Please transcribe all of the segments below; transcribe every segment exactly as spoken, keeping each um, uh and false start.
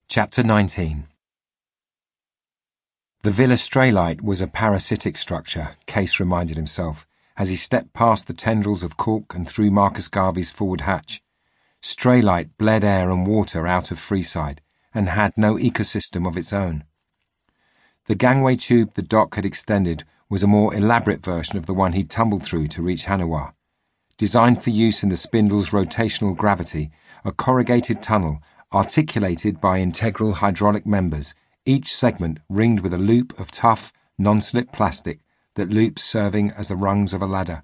Chapter nineteen. The Villa Straylight was a parasitic structure, Case reminded himself, as he stepped past the tendrils of cork and through Marcus Garvey's forward hatch. Straylight bled air and water out of Freeside, and had no ecosystem of its own. The gangway tube the dock had extended was a more elaborate version of the one he'd tumbled through to reach Haniwa. Designed for use in the spindle's rotational gravity, a corrugated tunnel articulated by integral hydraulic members, each segment ringed with a loop of tough, non-slip plastic, that loops serving as the rungs of a ladder.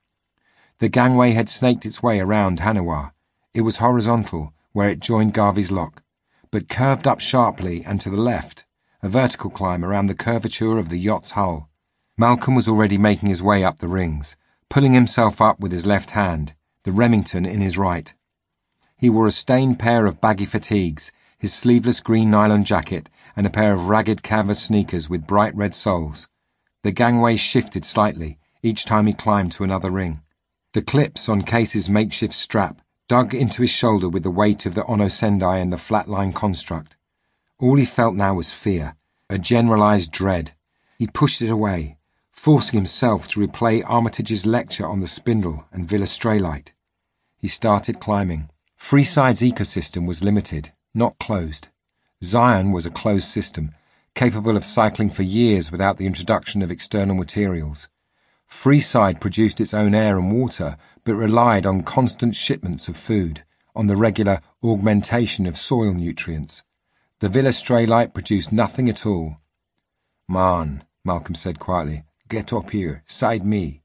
The gangway had snaked its way around Haniwa. It was horizontal, where it joined Garvey's lock, but curved up sharply and to the left, a vertical climb around the curvature of the yacht's hull. Malcolm was already making his way up the rings, pulling himself up with his left hand, the Remington in his right. He wore a stained pair of baggy fatigues, his sleeveless green nylon jacket, and a pair of ragged canvas sneakers with bright red soles. The gangway shifted slightly each time he climbed to another ring. The clips on Case's makeshift strap dug into his shoulder with the weight of the Ono Sendai and the flatline construct. All he felt now was fear, a generalized dread. He pushed it away, forcing himself to replay Armitage's lecture on the spindle and Villa Straylight. He started climbing. Freeside's ecosystem was limited, not closed. Zion was a closed system, capable of cycling for years without the introduction of external materials. Freeside produced its own air and water, but relied on constant shipments of food, on the regular augmentation of soil nutrients. The Villa Straylight produced nothing at all. "Man," Malcolm said quietly, "get up here, side me."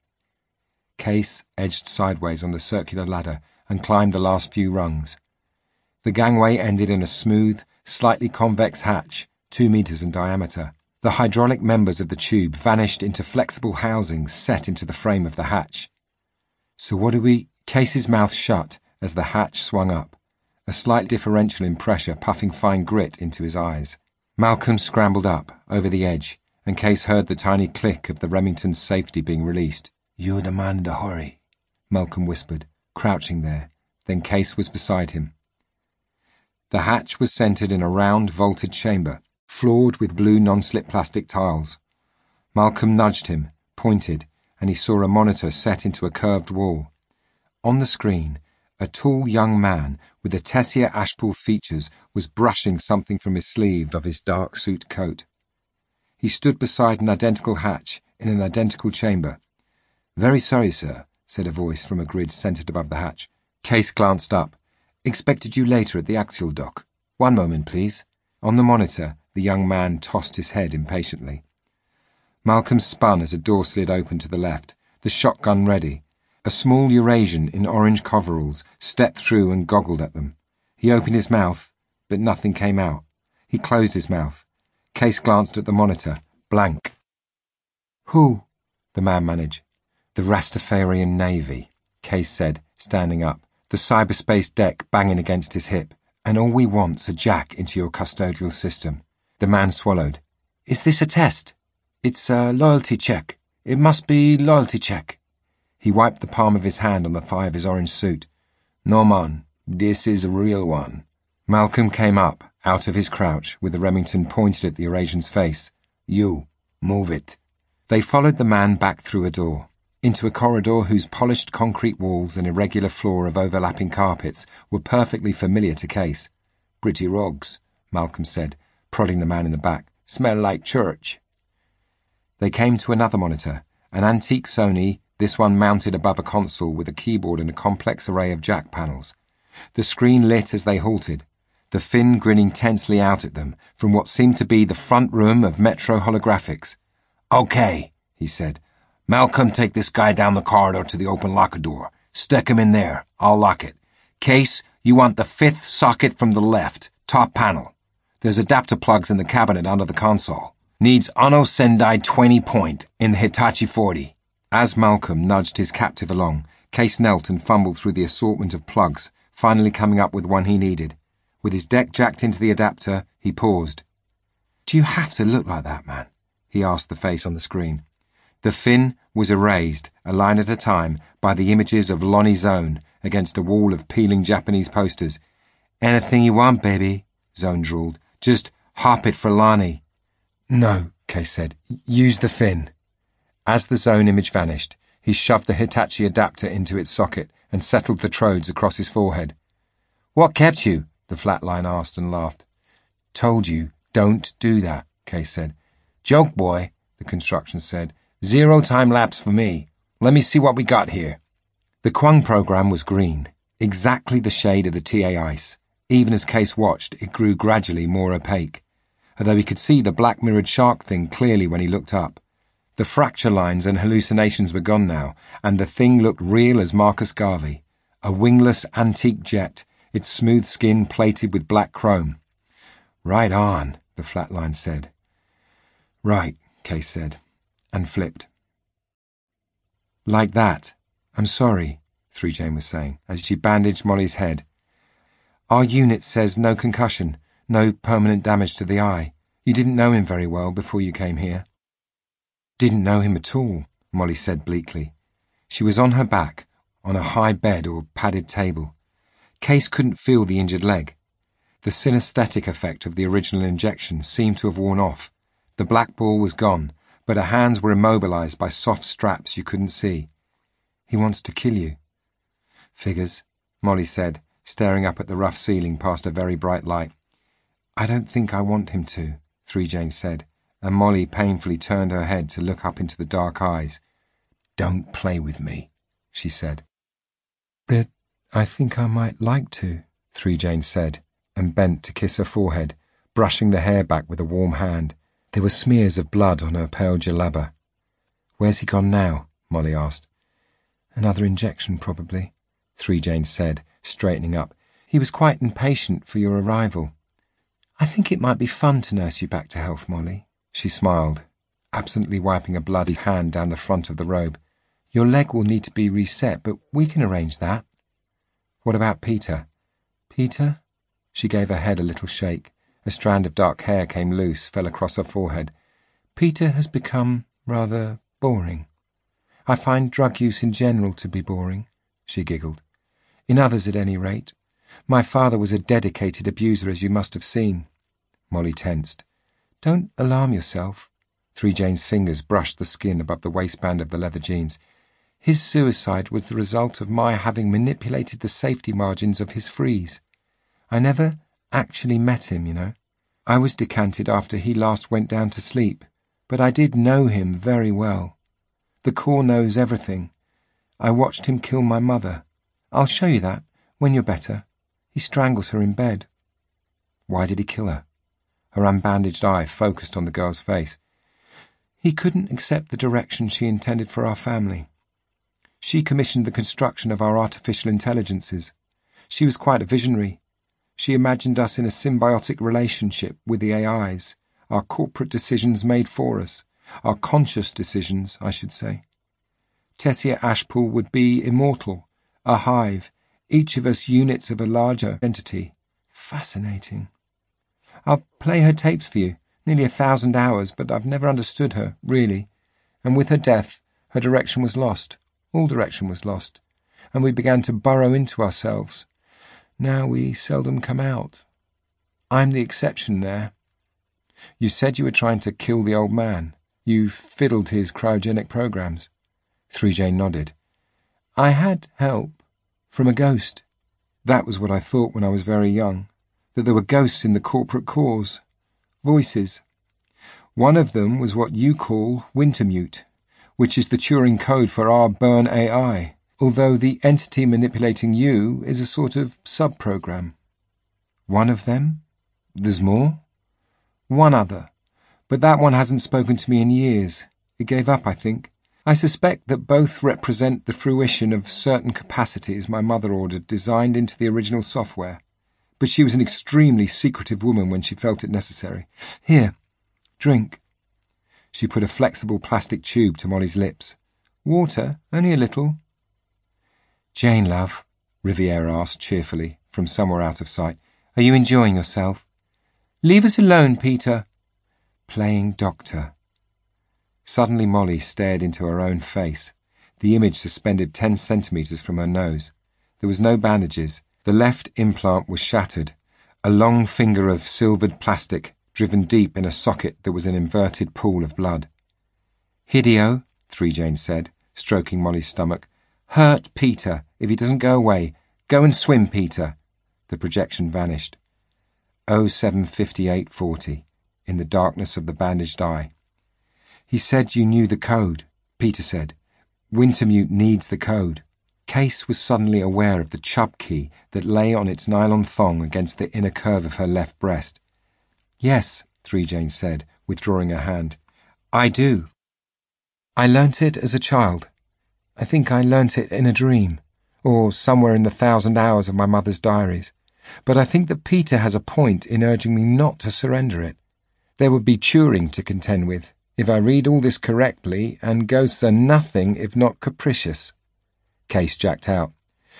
Case edged sideways on the circular ladder and climbed the last few rungs. The gangway ended in a smooth, slightly convex hatch, two metres in diameter. The hydraulic members of the tube vanished into flexible housings set into the frame of the hatch. "So what do we—" Case's mouth shut as the hatch swung up, a slight differential in pressure puffing fine grit into his eyes. Malcolm scrambled up, over the edge, and Case heard the tiny click of the Remington's safety being released. "You're the man to hurry," Malcolm whispered, crouching there. Then Case was beside him. The hatch was centred in a round, vaulted chamber, floored with blue non-slip plastic tiles. Malcolm nudged him, pointed, and he saw a monitor set into a curved wall. On the screen, a tall young man with the Tessia Ashpool features was brushing something from his sleeve of his dark suit coat. He stood beside an identical hatch in an identical chamber. "Very sorry, sir," said a voice from a grid centred above the hatch. Case glanced up. "Expected you later at the axial dock. One moment, please." On the monitor, the young man tossed his head impatiently. Malcolm spun as a door slid open to the left, the shotgun ready. A small Eurasian in orange coveralls stepped through and goggled at them. He opened his mouth, but nothing came out. He closed his mouth. Case glanced at the monitor, blank. "Who?" the man managed. "The Rastafarian Navy," Case said, standing up, the cyberspace deck banging against his hip. "And all we want's a jack into your custodial system." The man swallowed. "Is this a test?" "It's a loyalty check. It must be loyalty check." He wiped the palm of his hand on the thigh of his orange suit. "No, man, this is a real one." Malcolm came up, out of his crouch, with the Remington pointed at the Eurasian's face. "You, move it." They followed the man back through a door, into a corridor whose polished concrete walls and irregular floor of overlapping carpets were perfectly familiar to Case. "Pretty rugs," Malcolm said, prodding the man in the back. "Smell like church." They came to another monitor, an antique Sony, this one mounted above a console with a keyboard and a complex array of jack panels. The screen lit as they halted, the Finn grinning tensely out at them from what seemed to be the front room of Metro Holographics. "Okay," he said. "Malcolm, take this guy down the corridor to the open locker door. Stick him in there. I'll lock it. Case, you want the fifth socket from the left, top panel. There's adapter plugs in the cabinet under the console. Needs Ono Sendai twenty point in the Hitachi forty. As Malcolm nudged his captive along, Case knelt and fumbled through the assortment of plugs, finally coming up with one he needed. With his deck jacked into the adapter, he paused. "Do you have to look like that, man?" he asked the face on the screen. The Finn was erased, a line at a time, by the images of Lonnie Zone against a wall of peeling Japanese posters. "Anything you want, baby," Zone drawled. Just hop it for Lani. No, Case said. Use the fin. As the zone image vanished, he shoved the Hitachi adapter into its socket and settled the trodes across his forehead. What kept you? The flatline asked and laughed. Told you, don't do that, Case said. Joke, boy, the construction said. Zero time lapse for me. Let me see what we got here. The Kwang program was green, exactly the shade of the T A ice. Even as Case watched, it grew gradually more opaque, although he could see the black mirrored shark thing clearly when he looked up. The fracture lines and hallucinations were gone now, and the thing looked real as Marcus Garvey, a wingless antique jet, its smooth skin plated with black chrome. Right on, the flatline said. Right, Case said, and flipped. Like that. I'm sorry, three Jane was saying, as she bandaged Molly's head. Our unit says no concussion, no permanent damage to the eye. You didn't know him very well before you came here. Didn't know him at all, Molly said bleakly. She was on her back, on a high bed or padded table. Case couldn't feel the injured leg. The synesthetic effect of the original injection seemed to have worn off. The black ball was gone, but her hands were immobilized by soft straps you couldn't see. He wants to kill you. Figures, Molly said, staring up at the rough ceiling past a very bright light. I don't think I want him to, three Jane said, and Molly painfully turned her head to look up into the dark eyes. Don't play with me, she said. But I think I might like to, three Jane said, and bent to kiss her forehead, brushing the hair back with a warm hand. There were smears of blood on her pale jalaba. Where's he gone now? Molly asked. Another injection, probably, three Jane said, straightening up. He was quite impatient for your arrival. I think it might be fun to nurse you back to health, Molly. She smiled, absently wiping a bloody hand down the front of the robe. Your leg will need to be reset, but we can arrange that. What about Peter? Peter? She gave her head a little shake. A strand of dark hair came loose, fell across her forehead. Peter has become rather boring. I find drug use in general to be boring, she giggled. In others, at any rate. My father was a dedicated abuser, as you must have seen. Molly tensed. Don't alarm yourself. Three Jane's fingers brushed the skin above the waistband of the leather jeans. His suicide was the result of my having manipulated the safety margins of his freeze. I never actually met him, you know. I was decanted after he last went down to sleep, but I did know him very well. The Corps knows everything. I watched him kill my mother. I'll show you that, when you're better. He strangles her in bed. Why did he kill her? Her unbandaged eye focused on the girl's face. He couldn't accept the direction she intended for our family. She commissioned the construction of our artificial intelligences. She was quite a visionary. She imagined us in a symbiotic relationship with the A Is, our corporate decisions made for us, our conscious decisions, I should say. Tessia Ashpool would be immortal, a hive, each of us units of a larger entity. Fascinating. I'll play her tapes for you, nearly a thousand hours, but I've never understood her, really. And with her death, her direction was lost. All direction was lost. And we began to burrow into ourselves. Now we seldom come out. I'm the exception there. You said you were trying to kill the old man. You fiddled his cryogenic programs. Three Jane nodded. I had help. From a ghost. That was what I thought when I was very young. That there were ghosts in the corporate cause. Voices. One of them was what you call Wintermute, which is the Turing code for our Burn A I, although the entity manipulating you is a sort of sub-program. One of them? There's more? One other, but that one hasn't spoken to me in years. It gave up, I think. I suspect that both represent the fruition of certain capacities my mother ordered designed into the original software. But she was an extremely secretive woman when she felt it necessary. Here, drink. She put a flexible plastic tube to Molly's lips. Water, only a little. Jane, love, Riviere asked cheerfully, from somewhere out of sight, are you enjoying yourself? Leave us alone, Peter. Playing doctor. Suddenly Molly stared into her own face, the image suspended ten centimetres from her nose. There was no bandages. The left implant was shattered. a long finger of silvered plastic driven deep in a socket that was an inverted pool of blood. "Hideo," Three Jane said, stroking Molly's stomach, "hurt Peter if he doesn't go away. Go and swim, Peter." The projection vanished. oh seven fifty-eight forty, in the darkness of the bandaged eye. "He said you knew the code," Peter said. "Wintermute needs the code." Case was suddenly aware of the chub key that lay on its nylon thong against the inner curve of her left breast. "Yes," Three Jane said, withdrawing her hand. "I do. I learnt it as a child. I think I learnt it in a dream, or somewhere in the thousand hours of my mother's diaries. But I think that Peter has a point in urging me not to surrender it. There would be Turing to contend with, if I read all this correctly, and ghosts are nothing if not capricious." Case jacked out.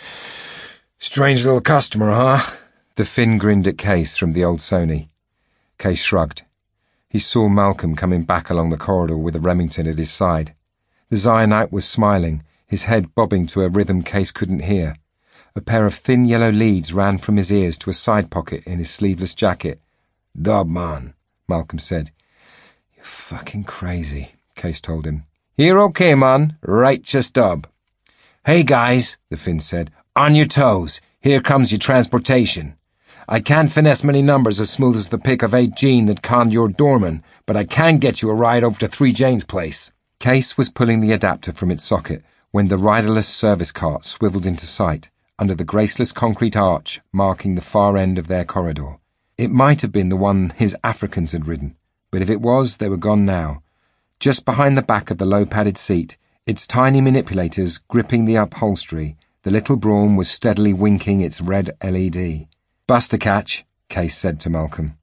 "Strange little customer, huh?" The Finn grinned at Case from the old Sony. Case shrugged. He saw Malcolm coming back along the corridor with a Remington at his side. The Zionite was smiling, his head bobbing to a rhythm Case couldn't hear. A pair of thin yellow leads ran from his ears to a side pocket in his sleeveless jacket. "Dub, man," Malcolm said. "You're fucking crazy," Case told him. "Here okay, man. Righteous dub." "Hey, guys," the Finn said. "On your toes. Here comes your transportation. I can't finesse many numbers as smooth as the pick of eight Gene that conned your doorman, but I can get you a ride over to Three Jane's place." Case was pulling the adapter from its socket when the riderless service cart swiveled into sight under the graceless concrete arch marking the far end of their corridor. It might have been the one his Africans had ridden, but if it was, they were gone now. Just behind the back of the low-padded seat, its tiny manipulators gripping the upholstery, the little brougham was steadily winking its red L E D. "Bust a catch," Case said to Malcolm.